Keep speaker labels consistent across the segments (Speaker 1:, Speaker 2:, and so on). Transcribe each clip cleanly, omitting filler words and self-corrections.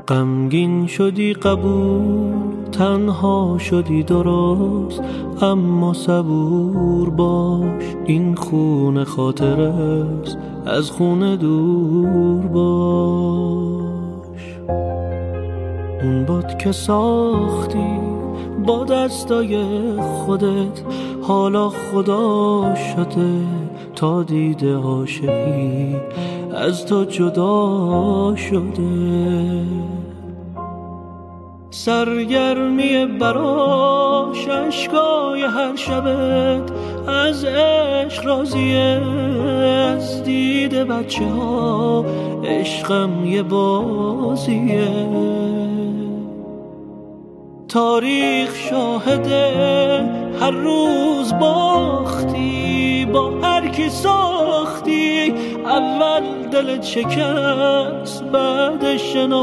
Speaker 1: غمگین شدی قبول، تنها شدی درست، اما صبور باش، این خون خاطر است، از خون دور باش. اون باد که ساختی با دستای خودت، حالا خدا شده تا دیده عاشقی از تو جدا شده. سرگرمی براش اشکای هر شبت، از عشق راضیه، از دید بچه ها عشقم یه بازیه. تاریخ شاهده هر روز باختی، با هر کی ساختی، اول دلت شکست بعد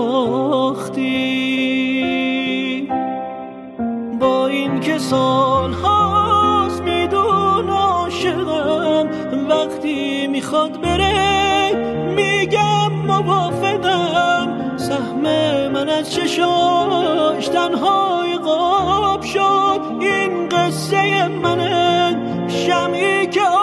Speaker 1: شناختی. با این که سال هاست میدون عاشقم، وقتی میخواد بره میگم موافقم. سهم من از چشاش تنهای قاب شد، این قصه منه، شمعی که